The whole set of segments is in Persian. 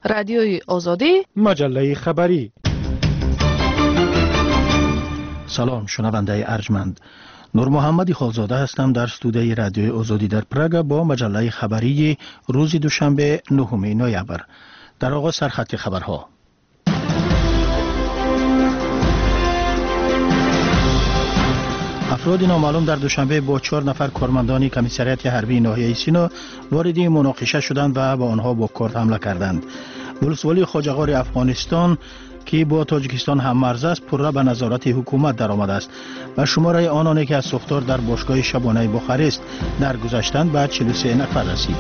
رادیوی آزادی، مجله خبری. سلام شنونده ارجمند، نور محمدی خالزاده هستم در استودیوی رادیوی آزادی در پراگ با مجله خبری روز دوشنبه 9 نوامبر. در آغاز سرخط خبرها. افراد نامعلوم در دوشنبه با 4 نفر کارمندان کمیسریات حربی ناحیه سینا وارد مناقشه شدند و با آنها با کارت حمله کردند. ولسوالی خواجه‌غار افغانستان که با تاجیکستان هم مرز است پرره به نظارت حکومت در آمده است و شماره آنانی که از سوختار در باشگاه شبانه بخارست در گذشتند به 43 نفر رسید.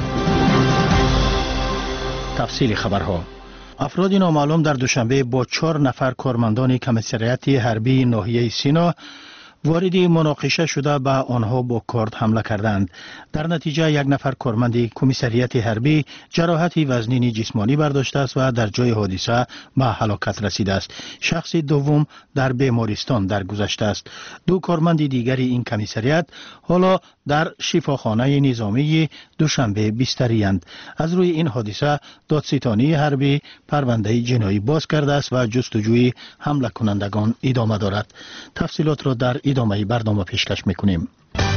تفصیل خبرها. افراد نامعلوم در دوشنبه با 4 نفر کارمندان کمیسریات حربی ناحیه سینا وارد مناقشه شده به آنها با کارت حمله کردند. در نتیجه یک نفر کارمند کمیسریات حربی جراحت وزنی جسمانی برداشته است و در جای حادثه به هلاکت رسیده است. شخص دوم در بیمارستان درگذشته است. 2 کارمند دیگر این کمیسریات حالا در شفاخانه نظامی دوشنبه بستری اند. از روی این حادثه دادستانی حربی پرونده جنایی باز کرده است و جستجوی حمله کنندگان ادامه دارد. تفصیلات را در ادامه برنامه پیشکش میکنیم.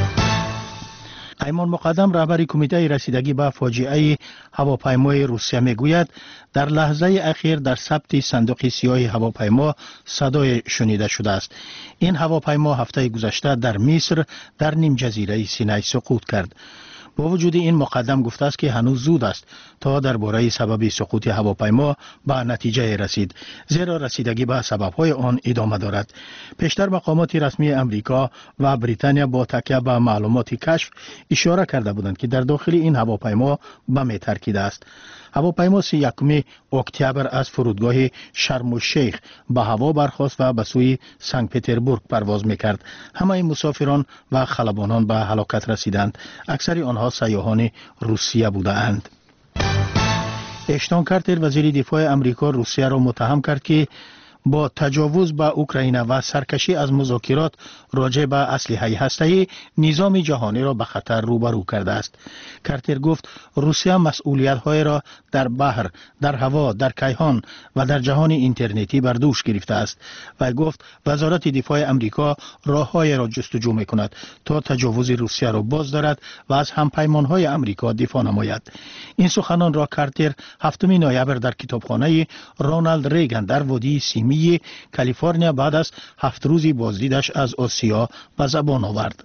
ایمان مقدم رهبر کمیته رسیدگی به فاجعه هواپیمای روسیه میگوید در لحظه اخیر در ثبت صندوق سیاه هواپیما صدای شنیده شده است. این هواپیما هفته گذشته در مصر در نیم جزیره سینای سقوط کرد. با وجود این مقدم گفته است که هنوز زود است تا درباره سبب سقوط هواپیما به نتیجه رسید، زیرا رسیدگی به سبب‌های آن ادامه دارد. پیشتر مقامات رسمی امریکا و بریتانیا با تکیه به معلومات کشف اشاره کرده بودند که در داخل این هواپیما بم ترکیده است. هواپیما 31 اکتبر از فرودگاه شرم الشیخ به هوا برخاست و به سوی سنت پترزبورگ پرواز می‌کرد. همه مسافران و خلبانان به هلاکت رسیدند. اکثر آنها سیاحان روسیه بودند. اشتون کارتر وزیر دفاع امریکا روسیه را متهم کرد که با تجاوز به اوکراین و سرکشی از مذاکرات راجع به اسلحه هسته‌ای نظام جهانی را به خطر روبرو کرده است. کارتر گفت روسیه مسئولیت‌های را در بحر، در هوا، در کیهان و در جهان اینترنتی بر دوش گرفته است و گفت وزارت دفاع امریکا راه‌های را جستجو می‌کند تا تجاوز روسیه را باز دارد و از همپیمان‌های امریکا دفاع نماید. این سخنان را کارتر 7 نوامبر در کتابخانه رونالد ریگان در وادی سیمی کالیفرنیا بعد از 7 روزی بازدیدش از آسیا به زبان آورد.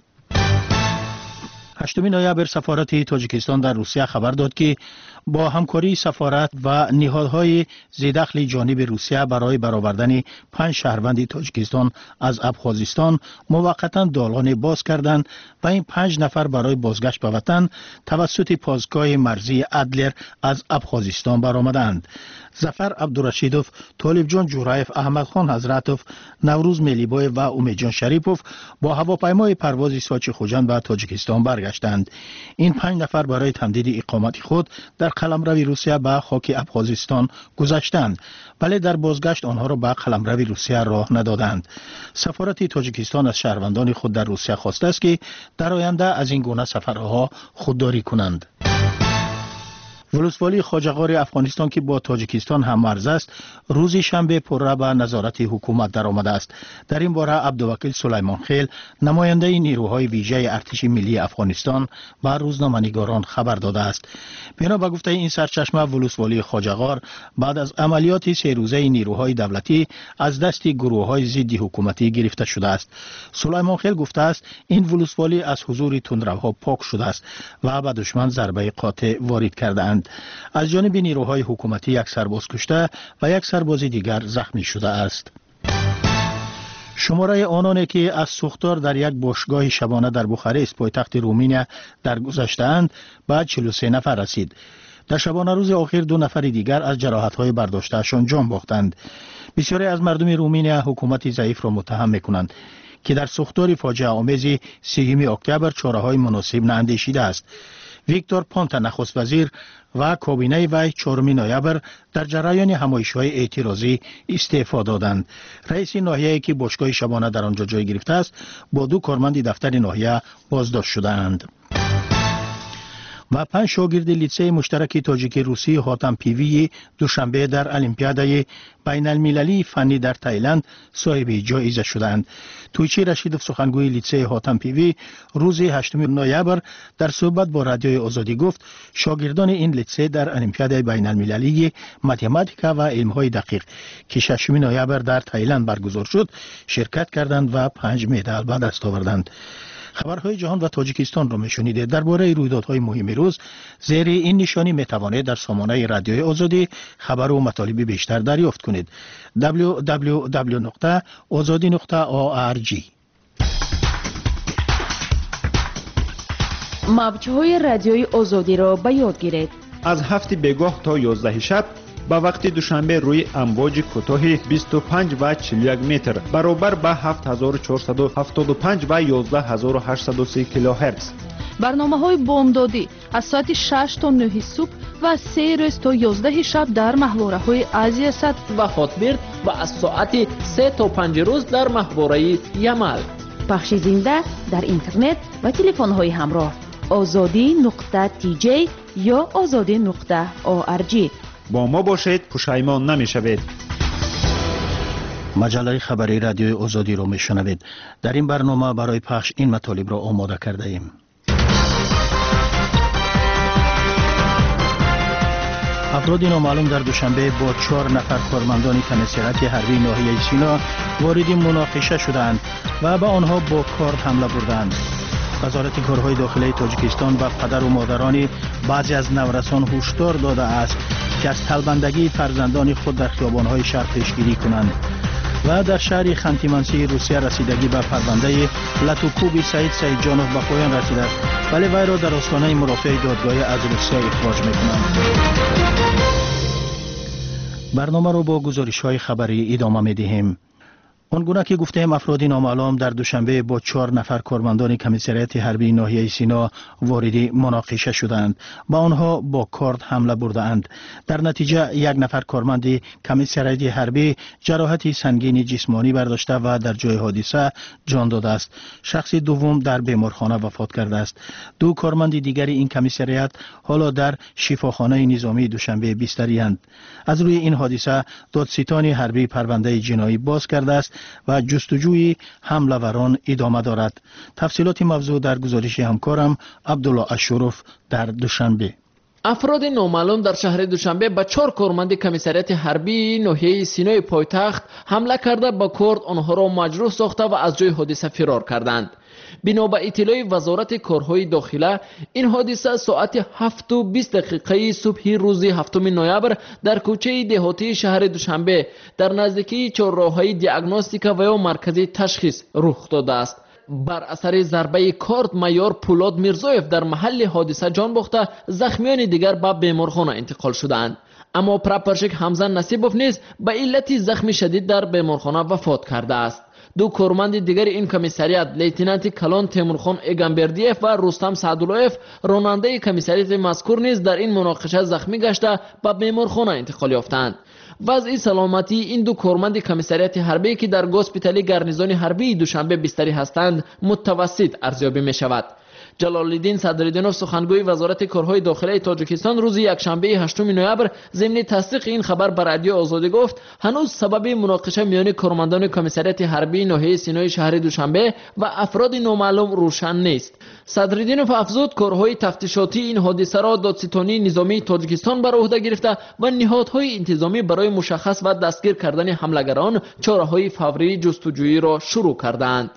8 نوامبر سفارت تاجیکستان در روسیه خبر داد که با همکاری سفارت و نهادهای ذی‌دخل جانب روسیه برای برآوردن 5 شهروند تاجیکستان از ابخازستان موقتا دالان باز کردند و این 5 نفر برای بازگشت به وطن توسط پاسگاه مرزی ادلر از ابخازستان برآمدند. ظفر عبدالرشیدوف، طالب جان جورایف، احمد خان حضرتوف، نوروز ملیبای و امید جان شریفوف با هواپیمای پرواز ساچ خوجند به تاجیکستان برگشتند. این 5 نفر برای تمدید اقامت خود در قلمرو روسیه به خاک ابخازستان گذشتند، ولی در بازگشت آنها را به قلمرو روسیه راه ندادند. سفارت تاجیکستان از شهروندان خود در روسیه خواسته است که در آینده از این گونه سفرها خودداری کنند. ولسوالی خواجه‌غار افغانستان که با تاجیکستان هم مرز است روز شنبه پرره به نظارت حکومت در آمده است. در این باره عبدالوکیل سلیمان خیل نماینده نیروهای ویژه ارتش ملی افغانستان به روزنامه‌نگاران خبر داده است. بنا به گفته این سرچشمه ولسوالی خواجه‌غار بعد از عملیات 3 روزه نیروهای دولتی از دست گروه‌های ضد حکومتی گرفته شده است. سلیمان خیل گفته است این ولسوالی از حضور تندروها پاک شده است و به دشمن ضربه قاطع وارد کرده‌اند. از جانب نیروهای حکومتی 1 سرباز کشته و 1 سرباز دیگر زخمی شده است. شماره آنانی که از سوختار در یک باشگاه شبانه در بخارست پایتخت رومانیا در گذشته‌اند به 43 نفر رسید. در شبانه روز آخر 2 نفر دیگر از جراحت‌های برداشته‌شان جان باختند. بسیاری از مردم رومانیا حکومت ضعیف را متهم می‌کنند که در سوختار فاجعه آمیز 3 اکتبر چاره‌های مناسب ناندیشیده است. ویکتور پونتا نخست وزیر و کابینه وی 4 نوامبر در جریان همایش‌های اعتراضی استعفا دادند. رئیس ناحیه‌ای که باشگاه شبانه در آنجا جای گرفته است با 2 کارمند دفتر ناحیه بازداشت شدند. و 5 شاگرد لیسه مشترک تاجیک روسی حاتم پیوی دوشنبه در المپیادای بین المللی فنی در تایلند صاحب جایزه شدند. تویچی رشیدوف سخنگوی لیسه حاتم پیوی روز 8 نوامبر در صحبت با رادیوی آزادی گفت شاگردان این لیسه در المپیادای بین المللی متماتیکا و علم‌های دقیق که 6 نوامبر در تایلند برگزار شد شرکت کردند و 5 مدال به دست آوردند. خبرهای جهان و تاجیکستان را میشنیده. درباره رویدادهای مهم روز زیر این نشانی میتوانید در سامانه رادیوی آزادی خبر و مطالب بیشتر دریافت کنید. www.azadi.org. موج‌های رادیوی آزادی را به یاد گیرید. از 7 بگاه تا 11 شب با وقت دوشنبه روی امواج کوتاه 25 و 41 متر برابر با 7475 و 11830 کیلوهرتز. برنامه‌های بامدادی از ساعت 6 تا 9 صبح و 3 روز تا 11 شب در محوره‌های آسیا صد و هاتبرد و از ساعت 3 تا 5 روز در محوره یمل. پخش زنده در اینترنت و تلفن‌های همراه azadi.tj یا azadi.org. با ما باشید، پشیمان نمی‌شوید. مجله خبری رادیوی آزادی را میشنوید. در این برنامه برای پخش این مطالب را آماده کرده ایم. افراد نامعلوم در دوشنبه با 4 نفر کارمندان کمیسریات حربی ناحیه سینا وارد مناقشه شدند و به آنها با کارد حمله بردند. وزارت کارهای داخلی تاجیکستان و پدر و مادران بعضی از نورسان هشدار داده است که از طلبندگی فرزندان خود در خیابان‌های شهر پیشگیری کنند. و در شهر خانتی-منسی روسیه رسیدگی به پرونده لاتوکوب سعید جانوف به پایان رسیده است، ولی وی را در آستانه مرافع دادگاهی از روسیه اخراج می‌کنند. برنامه را با گزارش‌های خبری ادامه می‌دهیم. آنگونه که گفتیم افراد نامعلوم در دوشنبه با 4 نفر کارمندان کمیسریات حربی ناحیه سینا وارد مناقشه شدند. با آنها با کارد حمله بردند. در نتیجه 1 نفر کارمند کمیسریات حربی جراحت سنگین جسمانی برداشته و در جای حادثه جان داده است. شخص دوم در بیمارخانه وفات کرده است. 2 کارمند دیگر این کمیسریات حالا در شفاخانه نظامی دوشنبه بستری اند. از روی این حادثه دادستان حربی پرونده جنایی باز کرده است و جستجوی حمله‌وران ادامه دارد. تفصیلات موضوع در گزارش همکارم عبدالله اشرف در دوشنبه. افراد نامعلوم در شهر دوشنبه به 4 کارمند کمیسریات حربی ناحیه سینای پایتخت حمله کرده با کارد آنها را مجروح ساخته و از جای حادثه فرار کردند. بنا به اطلاع وزارت کارهای داخله این حادثه ساعت 7:20 صبح روز 7 نوامبر در کوچه دهاتی شهر دوشنبه در نزدیکی چهارراه‌های دیاگنوستیک و یا مرکزی تشخیص رخ داده است. بر اثر ضربه کارد مایور پولاد میرزایف در محل حادثه جان باخته، زخمیان دیگر به بیمارخانه انتقال شدند. اما پراپورشک حمزه نصیبوف نیز به علت زخم شدید در بیمارخانه وفات کرده است. 2 کارمند دیگر این کمیسریات لیتنانت کلان تیمورخان ایگانبردیف و رستم سعداللهیف راننده کمیسریات مذکور نیز در این مناقشه زخمی گشته به بیمارخانه انتقال یافتند. وضع سلامتی این 2 کارمند کمیسریات حربی که در گوسپیتال گارنیزون حربی دوشنبه بستری هستند متوسط ارزیابی می شود. جلال‌الدین صدرالدینوف سخنگوی وزارت کارهای داخلی تاجیکستان روز یکشنبه 8 نوامبر ضمن تصدیق این خبر بر رادیو آزادی گفت هنوز سبب مناقشه میان کارمندان کمیسریات حربی ناحیه سینای شهر دوشنبه و افراد نامعلوم روشن نیست. صدرالدینوف افزود کارهای تفتیشاتی این حادثه را دادستانی نظامی تاجیکستان بر عهده گرفته و نهادهای انتظامی برای مشخص و دستگیر کردن حملگران چاره‌های فوری جستجویی را شروع کردند.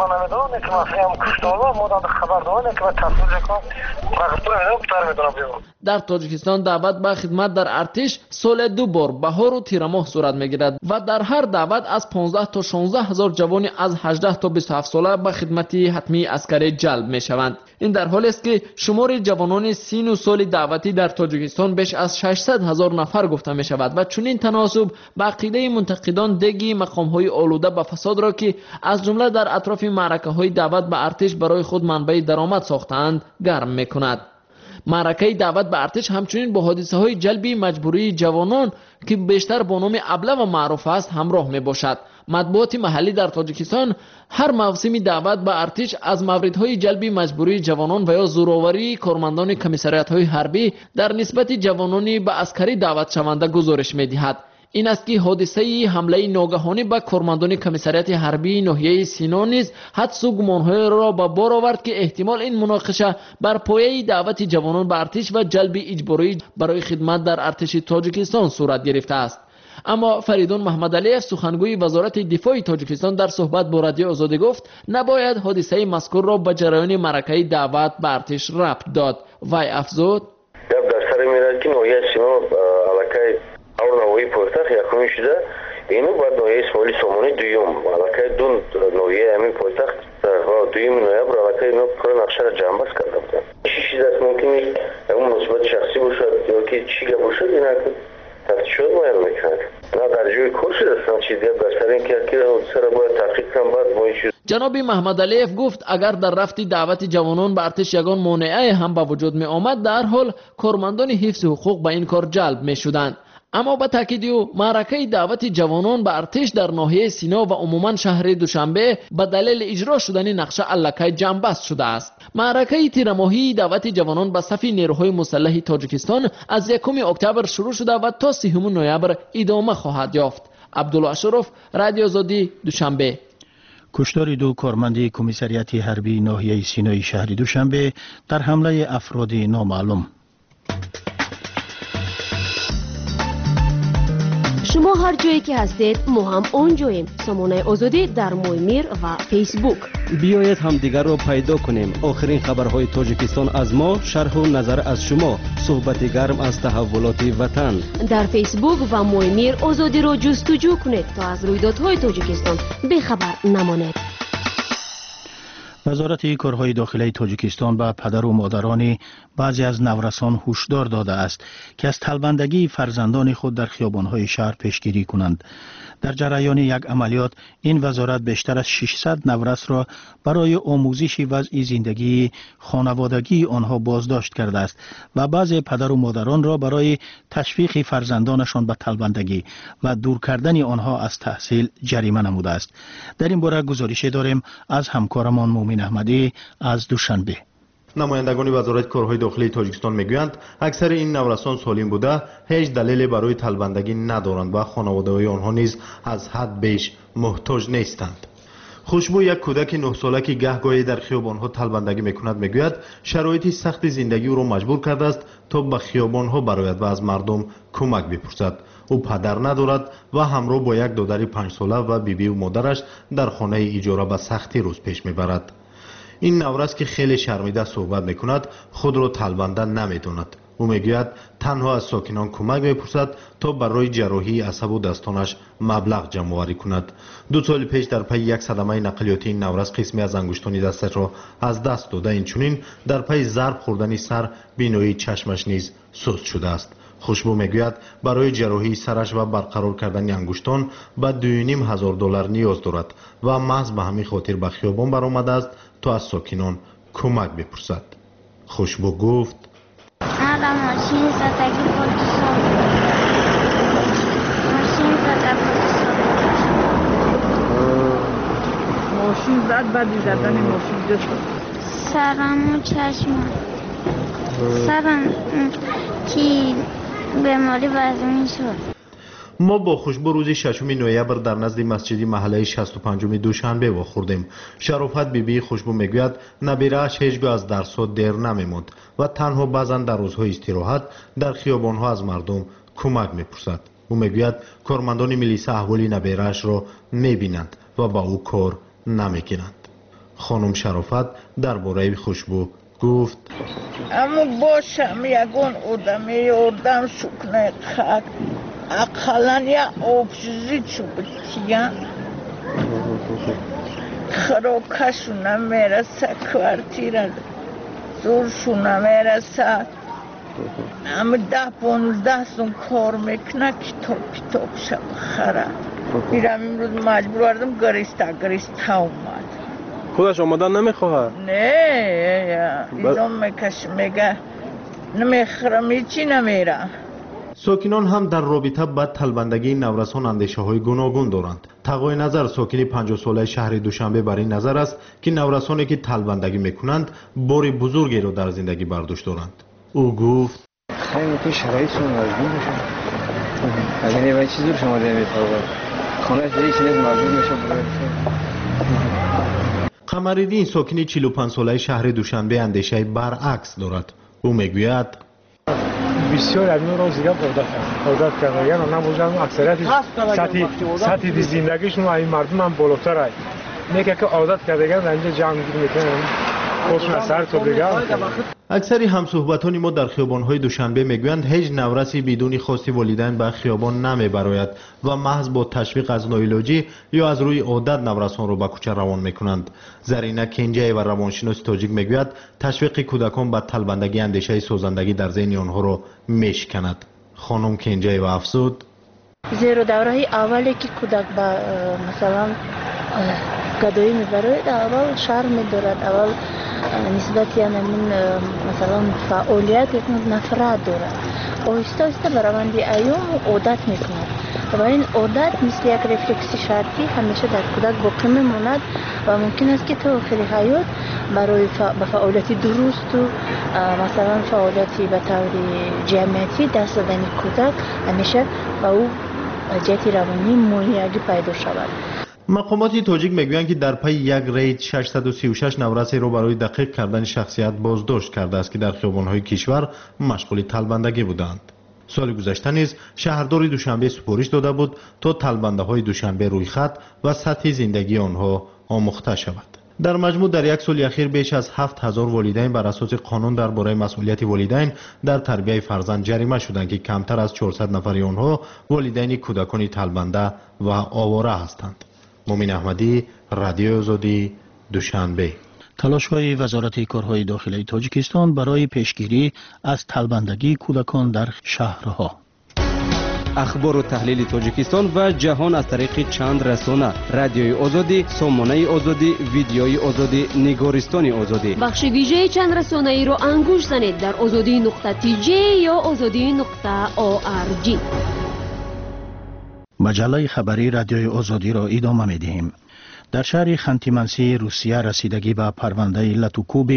در تاجیکستان دعوت به خدمت در ارتش سال 2 بار بهار و تیر ماه صورت میگیرد و در هر دعوت از 15 تا 16 هزار جوان از 18 تا 27 ساله به خدمت حتمی عسکری جلب می شوند. این در حالی است که شمار جوانان سین و سال دعوتی در تاجیکستان بیش از 600 هزار نفر گفته می شود و چنین تناسب به عقیده منتقدان دگی مقام‌های آلوده به فساد را که از جمله در اطراف معرکه‌های دعوت به ارتش برای خود منبع درآمد ساختند گرم می‌کند. معرکه دعوت به ارتش همچنین با حادثه‌های جلبی مجبوری جوانان که بیشتر با نام ابله و معروف است همراه می‌باشد. матбуоти маҳаллӣ дар тоҷикистон ҳар мавсими даъват ба артиш аз мавридҳои ҷалби маҷбурии ҷавонон ва ё зӯроварии кормандони комиссариятҳои ҳарбӣ дар нисбати ҷавонони ба аскарӣ даъватшаванда гузориш медиҳад. ин аст ки ҳодисаи ҳамлаи ногаҳонӣ ба кормандони комиссарияти ҳарбии ноҳияи Сино низ ҳадсу гумонҳоеро ба бор овард ки эҳтимол ин муноқиша бар пояи даъвати ҷавонон ба артиш ва ҷалби иҷборӣ барои хидмат дар артиши тоҷикистон сурат гирифтааст. аммо Фаридун Маҳмадалиев, сухангӯи вазорати дифои Тоҷикистон, дар суҳбат бо Радиои Озодӣ гуфт, набояд ҳодисаи мазкурро ба ҷараёни маъракаи даъват ба артиш рабт дод. вай афзуд: гап дар саре меравад ки ноҳияи Сино аллакай авр навои пойтахт якумин шуда, ину баъд ноҳияи Исмоили Сомонӣ дуюм, аллакай ду ноҳияи ҳамин пойтахт дуюми ноябр аллакай ину пура нақшаро ҷамъбаст карда буданд. чӣ чиз аст мумкин ягон муносибати шахсӣ бошад ёки чӣ гап бошад, ин тафтишот муайян мекунад. на дар ҷои кор шудастан чиз гап дар сари ин ки ҳодисаро бояд таҳқиқ кунам. баъд мо ин чиз ҷаноби Маҳмадалиев гуфт, агар дар рафти даъвати ҷавонон ба артиш ягон монеае ҳам ба вуҷуд меомад, дарҳол кормандони ҳифзи ҳуқуқ ба ин кор ҷалб мешуданд. аммо ба таъкиди ӯ, маъракаи даъвати ҷавонон ба артиш дар ноҳияи Сино ва умуман шаҳри Душанбе ба далели иҷро шудани нақша аллакай ҷамъбаст шудааст. маъракаи тирамоҳии даъвати ҷавонон ба сафи нерӯҳои мусаллаҳи Тоҷикистон аз 1 октябр шурӯъ шуда ва то 30 ноябр идома хоҳад ёфт. Абдулло Ашуров, Радиои Озодӣ, Душанбе. куштори ду корманди комиссарияти ҳарбии ноҳияи Синои шаҳри Душанбе дар ҳамлаи афроди номаълум. шумо ҳар ҷое ки ҳастед, мо ҳам он ҷоем. сомонаи озодӣ дар Моймир ва фейсбук. биёед ҳамдигарро пайдо кунем. охирин хабарҳои Тоҷикистон аз мо, шарҳу назар аз шумо, суҳбати гарм аз таҳаввулоти ватан. дар фейсбук ва Моймир озодиро ҷустуҷӯ кунед то аз рӯйдодҳои Тоҷикистон бехабар намонед. вазорати корҳои дохилаи Тоҷикистон ба падару модарони баъзе аз наврасон ҳушдор додааст ки аз талбандагии фарзандони худ дар хиёбонҳои шаҳр пешгирӣ кунанд. дар ҷараёни як амалиёт ин вазорат бештар аз 600 наврасро барои омӯзиши вазъи зиндагии хонаводагии онҳо боздошт кардааст ва баъзе падару модаронро барои ташвиқи фарзандонашон ба талбандагӣ ва дур кардани онҳо аз таҳсил ҷарима намудааст. дар ин бора гузорише дорем аз ҳамкорамон Муъмин Аҳмадӣ аз Душанбе. намояндагони вазорати корҳои дохилии Тоҷикистон мегӯянд, аксари ин наврасон солим буда, ҳеҷ далеле барои талбандагӣ надоранд ва хонаводаҳои онҳо низ аз ҳад беш муҳтоҷ нестанд. хушбу, як кӯдаки 9 сола ки гаҳгоҳе дар хиёбонҳо талбандагӣ мекунад, мегӯяд шароити сахти зиндагӣ ӯро маҷбур кардааст то ба хиёбонҳо барояд ва аз мардум кӯмак бипурсад. ӯ падар надорад ва ҳамроҳ бо як додари 5 сола ва бибию модараш дар хонаи иҷора ба сахтӣ рӯз пеш мебарад. ин наврас ки хеле шармида суҳбат мекунад, худро талбанда наметонад. ӯ мегӯяд танҳо аз сокинон кӯмак мепурсад то барои ҷарроҳии асабу дастонаш маблағ ҷамъоварӣ кунад. 2 соли пеш дар пайи як садамаи нақлиёти ин наврас қисми аз ангуштони дасташро аз даст дода, инчунин дар пайи зарб хӯрдани сар биноии чашмаш низ суст шудааст. хушбу мегӯяд барои ҷарроҳии сараш ва барқарор кардани ангуштон ба $2,500 ниёз дорад ва маҳз ба ҳамин хотир ба хиёбон баромадааст то аз сокинон кӯмак бипурсад. хушбу гуфт: ماشین زد بعد زدن ماشین جا شد سرم و چشمم سرم کی بیماری وزمین شد. ما با خشبو روز 6 نوامبر در نزد مسجد محله 65 دوشنبه واخوردیم. شرافت بیبی خشبو میگوید نبیره‌اش هیچگاه از درس‌ها دیر نمی‌ماند و تنها بعضاً در روزهای استراحت در خیابان‌ها از مردم کمک می‌پرسد. او میگوید کارمندان میلیسا احوال نبیره‌اش را می‌بینند و با او کار نمی‌کنند. خانم شرافت درباره خشبو گفت: اما باشم یگون آدمی آدم سکنه خاک اقلن یا آبزیزی چو بتیم خراکشونه میرسه کوارتیره زورشونه میرسه اما 10-15 سون کار میکنه کتاب شب خره میرم امروز مجبور وردم گریسته اومد. خودش آمدن نمیخواه؟ نه ایدام میکشه میگه نمیخرم هیچی نمیره. ساکنان هم در رابطه با طلبندگی نورسان اندیشه‌های گوناگون دارند. تقای نظر ساکن 50 ساله شهر دوشنبه بر این نظر است که نورسانی که طلبندگی میکنند بار بزرگی را در زندگی برداشت دارند. او گفت خیلی تو شرایطشون مجبور میشن. اگر یه چیزی رو شما نمی‌فهمید. خانه دیگه چیزی مجبور میشه برای قمرالدین ساکن 45 ساله شهر دوشنبه اندیشه برعکس دارد. او میگوید بسیار از نور زیاد عادت کردن یعنی نموزن اکثریت سطح زندگیشون این مردم هم بالاتر است میگه که عادت کردن اینجا جمع گیر میکنن خودشون از سر تو بگن. اکثری همصحبتان ما در خیابان‌های دوشنبه میگویند هیچ نورسی بدون خواست والدین به خیابان نمیبراید و محض با تشویق از نایلوجی یا از روی عادت نورسان را به کوچه روان میکنند. زرینه کنجی و روانشناس تاجیک میگوید تشویق کودکان به طلبندگی اندیشه سازندگی در ذهن آنها را میشکند. خانم کنجی و افزود زیرا دوره اولی که کودک با مثلا گدایی میبره اول شرم میدارد، اول نسبت یعنی مثلا فعالیت یک نفرت دارد. آهسته آهسته به روند ایام عادت میکند و این عادت مثل یک رفلکسی شرطی همیشه در کودک باقی میماند و ممکن است که تا آخر حیات برای به فعالیت درست و مثلا فعالیتی به طور جمعیتی دست دادن کودک همیشه به او وضعیت روانی مهیجی پیدا شود. مقامات تاجیک میگویند که در پی یک رید 636 نورسی را برای دقیق کردن شخصیت بازداشت کرده است که در خیابان‌های کشور مشغول طلبندگی بودند. سال گذشته نیز شهردار دوشنبه سپارش داده بود تا طلبنده‌های دوشنبه روی خط و سطح زندگی آنها آموخته شود. در مجموع در یک سال اخیر بیش از 7000 والدین بر اساس قانون درباره مسئولیت والدین در تربیت فرزند جریمه شدند که کمتر از 400 نفر آنها والدین کودکان طلبنده و آواره هستند. مومن احمدی، رادیو آزادی، دوشنبه. تلاش‌های وزارت کارهای داخلی تاجیکستان برای پیشگیری از طلبندگی کودکان در شهرها. اخبار و تحلیل تاجیکستان و جهان از طریق چند رسانه: رادیوی آزادی، سامانه آزادی، ویدیوی آزادی، نگارستان آزادی. بخش ویژه چند رسانه ای را انگوش زنید در azadi.tj یا azadi.org. مجله خبری رادیوی آزادی را ادامه می‌دهیم. در شهر خانتی-منسی روسیه رسیدگی به پرونده لاتوکوب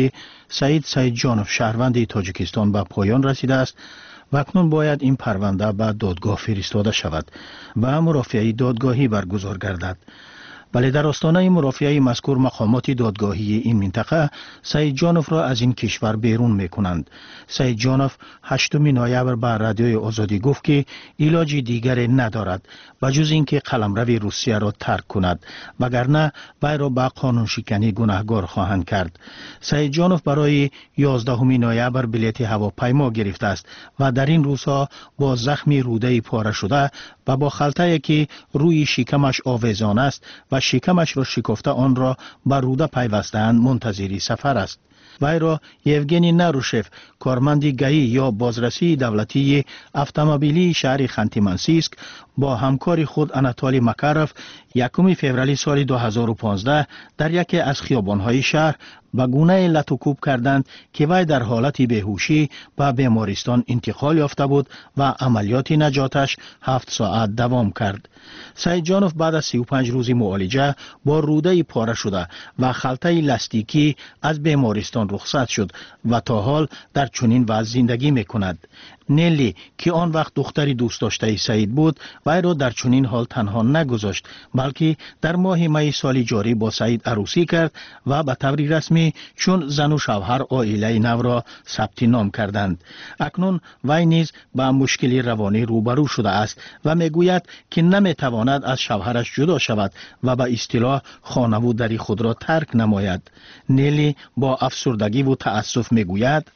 سعید جانوف شهروند تاجیکستان به پایان رسیده است و اکنون باید این پرونده به دادگاه فرستاده شود و مرافعه دادگاهی برگزار گردد. ولی در آستانه مرافعه مذکور مقامات دادگاهی این منطقه سعید جانوف را از این کشور بیرون میکنند. سعید جانوف 8 نوامبر به رادیوی آزادی گفت که علاج دیگری ندارد بجز اینکه قلمرو روسیه را ترک کند وگرنه وی را به قانون شکنی گناهکار خواهند کرد. سعید جانوف برای 11 نوامبر بلیط هواپیما گرفته است و در این روزها با زخم روده پاره شده و با خلطه‌ای که روی شکمش آویزان است و شکمش را شکافته آن را بر روده پیوسته‌اند منتظری سفر است. وی را یوگنی نروشف کارمند گئی یا بازرسی دولتی اتومبیلی شهر خانتی-منسیسک با همکار خود اناتولی مکاروف 1 فوریه سال 2015 در یکی از خیابان‌های شهر به گونه لاتوکوب کردند که وی در حالت بیهوشی به بیمارستان انتقال یافته بود و عملیات نجاتش 7 ساعت دوام کرد. سعید جانوف بعد از 35 روز معالجه با روده پاره شده و خلطه لاستیکی از بیمارستان رخصت شد و تا حال در چنین وضع زندگی می‌کند. نیلی که آن وقت دختری دوست داشته سعید بود وی را در چنین حال تنها نگذاشت بلکه در ماه می سال جاری با سعید عروسی کرد و به طور رسمی چون زن و شوهر عائله نو را ثبت نام کردند. اکنون وی نیز با مشکلی روانی روبرو شده است و میگوید که نمیتواند از شوهرش جدا شود و به اصطلاح خانوادگی خود را ترک نماید. نیلی با افسردگی و تأسف میگوید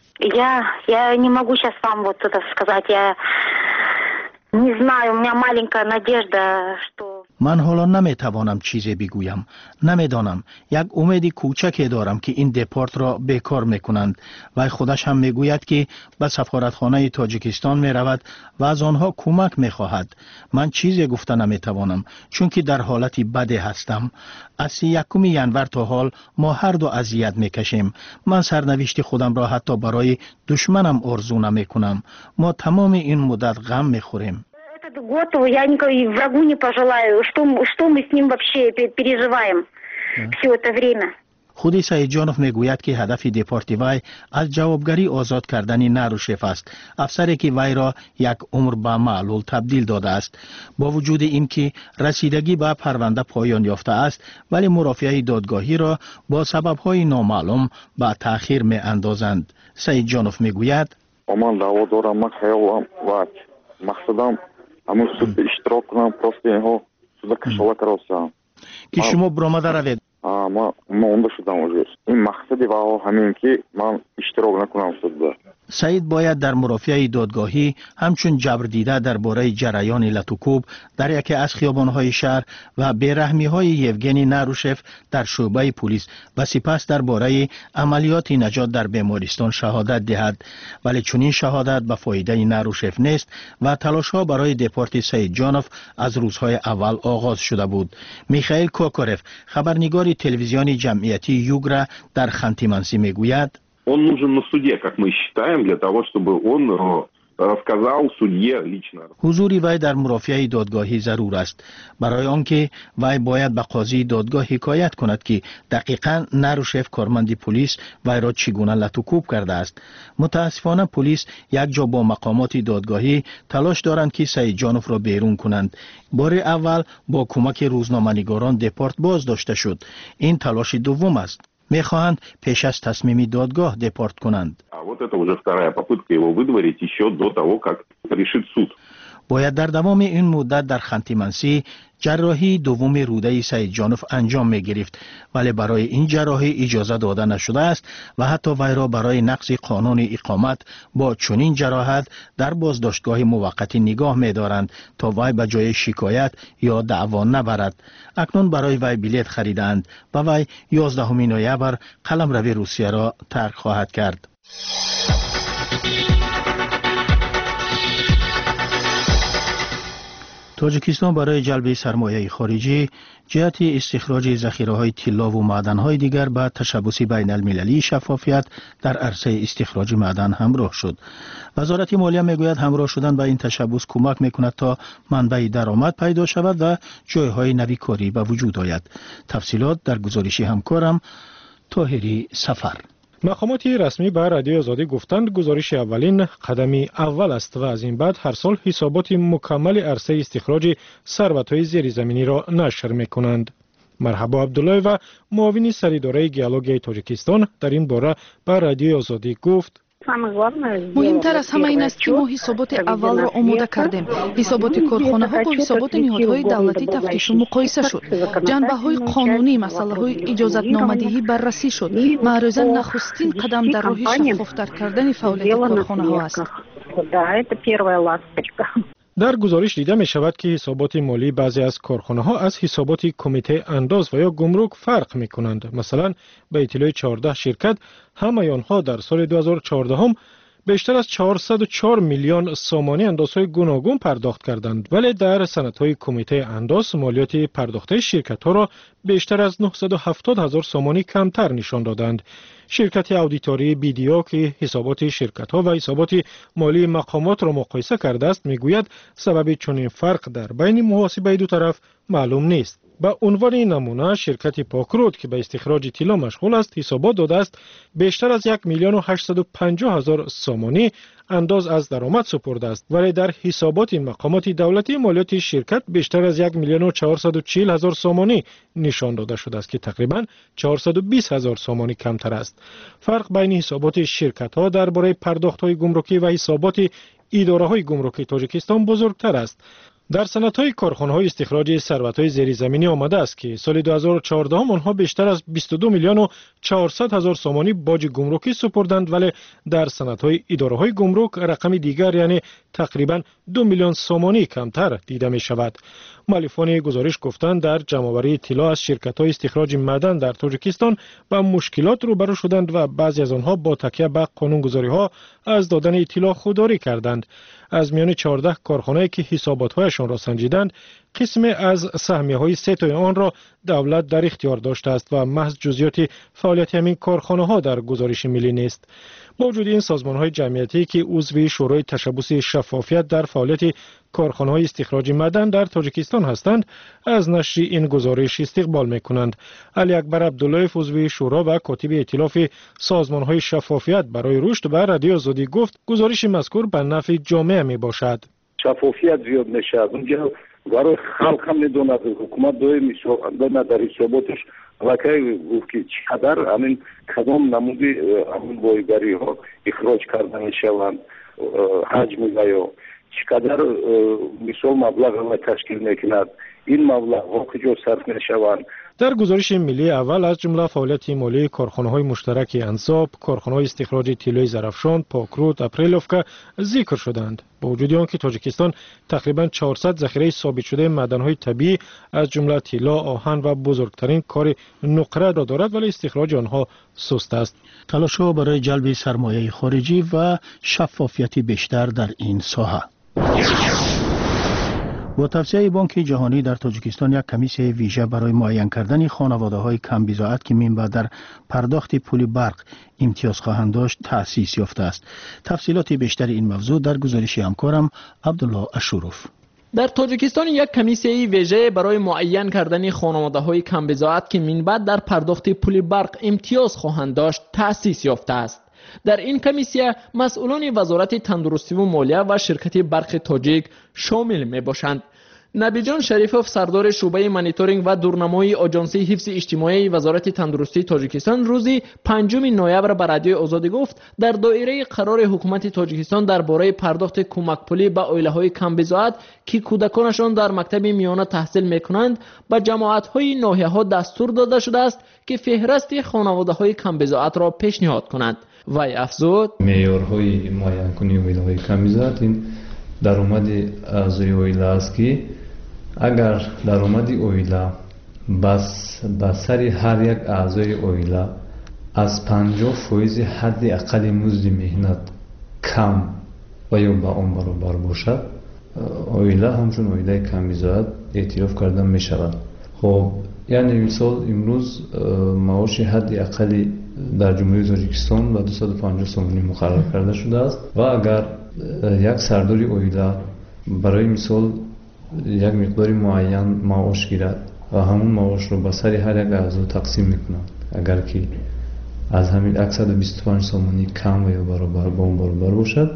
Я не могу сейчас вам вот это сказать. Я не знаю, у меня маленькая надежда, что من حالا نمیتوانم چیزی بگویم. نمیدانم. یک امید کوچکی دارم که این دپورت را بیکار میکنند. و خودش هم میگوید که به سفارتخانه تاجیکستان میرود و از آنها کمک میخواهد. من چیزی گفته نمیتوانم چون که در حالتی بدی هستم. از 1 ینور تا حال ما هر دو اذیت میکشیم. من سرنوشت خودم را حتی برای دشمنم آرزو نمیکنم. ما تمام این مدت غم میخوریم. Этот год я никакой врагу не пожелаю. Что мы с ним вообще переживаем все это время? خودی سعید جانوف میگوید که هدف دپورت وی از جوابگری آزاد کردن نروشف است. افسری که وی را 1 عمر به معلول تبدیل داده است. با وجود اینکه رسیدگی به پرونده پایان یافته است ولی مرافعه دادگاهی را با سبب‌های نامعلوم به تأخیر می‌اندازند. سعید جانوف میگوید من دعوا دارم. من خیالم و مقصدم همون سود اشتراک کنم. پروسته اینها سود کشاورز راستم که شما برآمده روید. ما اوندا شدم اوجش. این مقصدی و همین که من اشتراک نکنم سود. سعید باید در مرافعه دادگاهی همچون جبر دیده درباره جریان لاتوکوب در یکی از خیابان‌های شهر و بیرحمی‌های یوگنی نروشف در شعبه پلیس و سپس درباره عملیات نجات در بیمارستان شهادت دهد. ولی چنین شهادت به فایده نروشف نیست و تلاش‌ها برای دپورت سعید جانوف از روزهای اول آغاز شده بود. میخائیل کوکورف، خبرنگار تلویزیونی جمعیتی یوگرا در خانتی-منسی میگوید Он нужен на суде, как мы считаем, для того, чтобы он рассказал судье лично. حضور وی در مرافعه دادگاهی ضرور است برای آنکه وی باید به قاضی دادگاه حکایت کند که دقیقاً نروشف کارمند پلیس وی را چگونه لاتوکوب کرده است. متاسفانه پلیس یک جا با مقامات دادگاهی تلاش دارند که سعید جانوف را بیرون کنند. بار اول با کمک روزنامه‌نگاران دپورت باز داشته شد. این تلاش دوم است. میخواهند پیش از تصمیم دادگاه دپورت کنند. Вот это уже вторая попытка его выдворить еще до того, как решит суд. باید در دوام این مدت در خانتی-منسی جراحی دوم روده سعید جانوف انجام می گرفت ولی برای این جراحی اجازه داده نشده است و حتی وی را برای نقض قانون اقامت با چنین جراحت در بازداشتگاه موقتی نگاه می دارند تا وی به جای شکایت یا دعوا نبرد. اکنون برای وی بلیط خریدند و وی 11 نوامبر قلمرو روسیه را ترک خواهد کرد. تاجیکستان برای جلب سرمایه خارجی جهت استخراج ذخیره‌های طلا و معدن‌های دیگر به تشبث بین المللی شفافیت در عرصه استخراج معدن همراه شد. وزارت مالیه میگوید همراه شدن به این تشبث کمک میکند تا منبع درآمد پیدا شود و جایهای نوی کاری به وجود آید. تفصیلات در گزارش همکارم طاهری سفر. مقامات رسمی به رادیو آزادی گفتند گزارش اولین قدمی اول است و از این بعد هر سال حسابات مکمل عرصه استخراج ثروت‌های زیرزمینی را نشر می‌کنند. مرحبا عبدالله و معاون سریداره گیولوژی تاجیکستان در این باره به رادیو آزادی گفت مهمتر از همه این است که ما حسابات اول را آماده کردیم. حسابات کارخانه ها با حسابات نهادهای دولتی تفتیش و مقایسه شد. جنبه های قانونی، مسئله های اجازت نامدهی بررسی شد. معروضاً نخستین قدم در راه شفافتر کردن فعالیت کارخانه ها است. در گزارش دیده می شود که حسابات مالی بعضی از کارخانه ها از حسابات کمیته انداز و یا گمرک فرق می کنند. مثلا به اطلاع 14 شرکت همه آنها در سال 2014 هم بیشتر از 404 میلیون سامانی اندازهای گوناگون پرداخت کردند ولی در سندهای کمیته انداز مالیات پرداخته شرکت ها را بیشتر از 970 هزار سامانی کمتر نشان دادند. شرکت اودیتوری بیدیا که حسابات شرکت ها و حسابات مالی مقامات را مقایسه کرده است میگوید سبب چنین فرق در بین محاسبه دو طرف معلوم نیست. به عنوان نمونه شرکت پاکرود که به استخراج طلا مشغول است حسابات داده است بیشتر از 1,850,000 سامانی انداز از درآمد سپرده است ولی در حسابات مقامات دولتی مالیات شرکت بیشتر از 1,440,000 سامانی نشان داده شده است که تقریبا 420,000 سامانی کمتر است. فرق بین حسابات شرکت ها درباره پرداخت های گمرکی و حسابات اداره های گمرکی تاجیکستان بزرگتر است. در سندهای کارخانه‌های استخراج ثروت‌های زیرزمینی آمده است که سال 2014 آنها بیشتر از 22 میلیون و 400 هزار سامانی باج گمرکی سپردند، ولی در سندهای اداره‌های گمرک رقم دیگر یعنی تقریباً 2 میلیون سامانی کمتر دیده می‌شود. مؤلفان گزارش گفتند در جمع‌آوری اطلاع از شرکت‌های استخراج معدن در تاجیکستان با مشکلات روبرو شدند و بعضی از آنها با تکیه به قانونگذاری‌ها از دادن اطلاع خودداری کردند. از میان 14 کارخانه‌ای که حسابات‌هایشان را سنجیدند، قسمی از سهمیه‌های 3 آن را دولت در اختیار داشته است و محض جزئیات فعالیت همین کارخانه‌ها در گزارش ملی نیست. با وجود این سازمان‌های جمعیتی که عضو شورای تشبث شفافیت در فعالیت کارخانه‌های استخراج معدن در تاجیکستان هستند، از نشر این گزارش استقبال می‌کنند. علی اکبر عبداللهیف عضو شورا و کاتب ائتلاف سازمان‌های شفافیت برای رشد به رادیو آزادی گفت گزارش مذکور به نفع جامعه میباشد. شفافیت زیاد میشه، اونجا برای خلق هم میدوند، حکومت داید در حساباتش علاقه گفت که چقدر همین کدام نمودی همین بایگری ها اخراج کرده میشوند، حجم یا چقدر مثال مبلغ تشکیل میکند، این مبلغ ها کجا صرف میشوند. در گزارش ملی اول از جمله فعالیت مالی کارخانه‌های مشترک انصاب، کارخانه‌های استخراج طلای زرافشان، پاکرود، اپریلوفکا ذکر شدند. با وجود آنکه تاجیکستان تقریباً 400 ذخیره ثابت شده معدن‌های طبیعی از جمله طلا، آهن و بزرگترین کار نقره را دارد، ولی استخراج آنها سست است. تلاش‌ها برای جلب سرمایه خارجی و شفافیت بیشتر در این ساحه. با توصیه بانک جهانی در تاجیکستان یک کمیسیون ویژه برای معین کردن خانواده‌های کم بضاعت که منبع در پرداخت پول برق امتیاز خواهند داشت تأسیس یافته است. تفصیلات بیشتر این موضوع در گزارش همکارم عبدالله اشروف. در تاجیکستان یک کمیسیون ویژه برای معین کردن خانواده‌های کم بضاعت که منبع در پرداخت پول برق امتیاز خواهند داشت تأسیس یافته است. در این کمیسیون مسئولان وزارت تندرستی و مالیه و شرکت برق تاجیک شامل می باشند. نبیجان شریفوف سردار شعبه مانیتورینگ و دورنمای آژانس حفظ اجتماعی وزارت تندرستی تاجیکستان روز 5 نوامبر به رادیو آزادی گفت در دایره قرار حکومت تاجیکستان درباره پرداخت کمک پولی به عائله‌های کم بضاعت که کودکانشان در مکتب میانه تحصیل می‌کنند به جماعت‌های ناحیه‌ها دستور داده شده است که فهرست خانواده‌های کم بضاعت را پیشنهاد کنند. وی افزود معیارهای معین کنی عائله‌های کم بضاعت این درآمد اعضای عائله است که اگر درآمد عائله بس به سر هر یک اعضای عائله از 50% حد اقل مزد مهنت کم و یا به آن برابر باشد، عائله همچون عائله کم بضاعت اعتراف کرده می شود. خب یعنی مثال امروز معاش حد اقلی در جمهوری تاجیکستان به 250 سومانی مقرر کرده شده است و اگر یک سرداری عائله برای مثال یک مقدار معین معاش گیرد و همون معاش رو به سر هر یک اعضا تقسیم میکنند، اگر که از همین 125 سومانی کم و یا برابر با اون برابر باشد،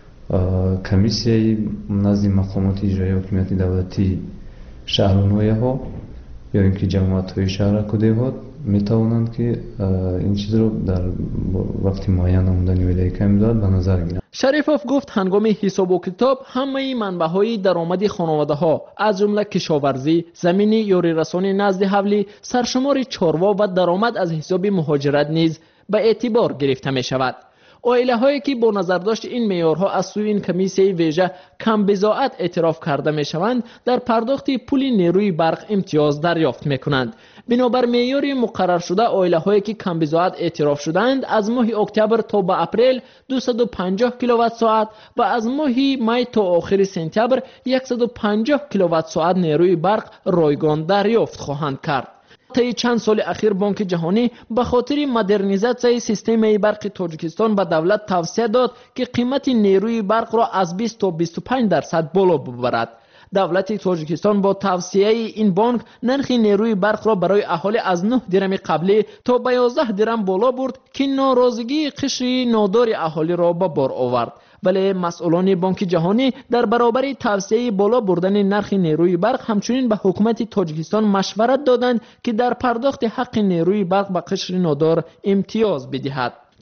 کمیسیه نزد مقامات اجرایی حکومت دولتی شهر و ناحیه ها یا اینکه جماعت های شهر کده ها می توانند که این چیز رو در وقتی معین آمدن ویلای کم داد به نظر گیرند. شریفوف گفت هنگام حساب و کتاب همه منبع‌های درآمد خانواده‌ها از جمله کشاورزی، زمینی یاری رسانی نزد حولی، سرشمار چاروا و درآمد از حساب مهاجرت نیز به اعتبار گرفته می شود. عائله‌هایی که با نظرداشت این معیارها از سوی این کمیسیون ویژه کم بضاعت اعتراف کرده می‌شوند در پرداخت پول نیروی برق امتیاز دریافت می‌کنند. بنابر معیار مقرر شده عائله‌هایی که کم بضاعت اعتراف شدند از ماه اکتبر تا به اپریل 250 کیلووات ساعت و از ماه می تا آخر سپتامبر 150 کیلووات ساعت نیروی برق رایگان دریافت خواهند کرد. طی چند سال اخیر بانک جهانی به خاطر مدرنیزاسیون سیستم برق تاجیکستان به دولت توصیه داد که قیمت نیروی برق را از 20 تا 25% بالا ببرد. دولت تاجیکستان با توصیه این بانک نرخ نیروی برق را برای اهالی از 9 درم قبلی تا به 11 درم بالا برد که ناراضگی قشر نادار اهالی را به بار آورد. ولی مسئولان بانک جهانی در برابر توصیه بالا بردن نرخ نیروی برق همچنین به حکومت تاجیکستان مشورت دادند که در پرداخت حق نیروی برق به قشر نادار امتیاز بدهد.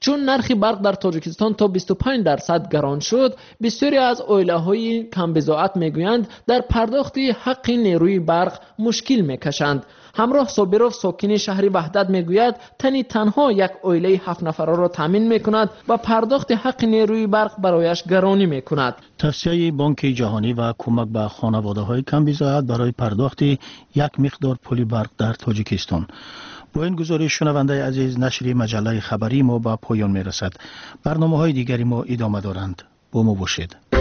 چون نرخ برق در تاجیکستان تا 25% گران شد، بسیاری از عائله‌های کم بضاعت میگویند در پرداخت حق نیروی برق مشکل میکشند. همراه صابروف ساکن شهر وحدت میگوید تنها یک عائله 7 نفره را تامین میکند و پرداخت حق نیروی برق برایش گرانی میکند. توصیه بانک جهانی و کمک به خانواده‌های کم بضاعت برای پرداخت یک مقدار پول برق در تاجیکستان. با این گزارش شنونده عزیز، نشر مجله خبری ما به پایان میرسد. برنامه‌های دیگری ما ادامه دارند. با ما باشید.